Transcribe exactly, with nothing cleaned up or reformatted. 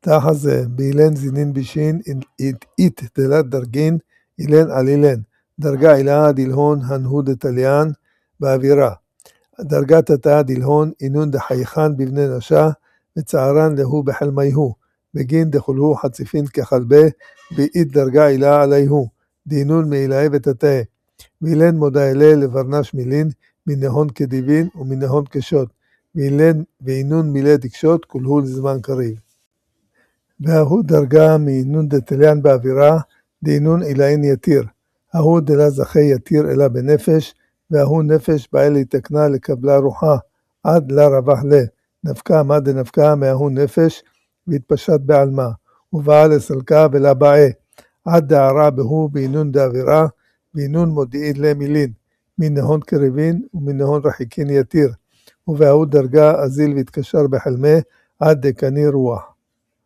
תחזה, באילן זינין בישין, אית תלת דרגין, אילן על אילן. דרגה אילאה דילהון הנהוד דתליין, באווירה. דרגת התא דילהון, אינון דחייכן בבני נשה, וצערן להו בחלמיהו. בגין דחולהו חציפין כחלבה, באית דרגה אילאה עליהו. דינון מאילאה ותתה. ואילן מודה אלה לברנש מילין, מנהון כדיבין ומנהון כשות. ואילן ואינון מילי דקשות, כולהו לזמן קריב. והוא דרגה מאינון דתליין באווירה, דאינון אילאין יתיר. ההוא דלה זכי יתיר אלה בנפש, וההוא נפש באה להתקנה לקבלה רוחה, עד לה רווח לה, נפקה מה דנפקה מההוא נפש, והתפשט בעלמה, ובאה לסלקה ולה באה, עד דערה בהו באינון דאווירה, ואינון מודיעין למילין, מנהון קריבין ומנהון רחיקין יתיר, ובהוא דרגה אזיל והתקשר בחלמה, עד דקני רוח.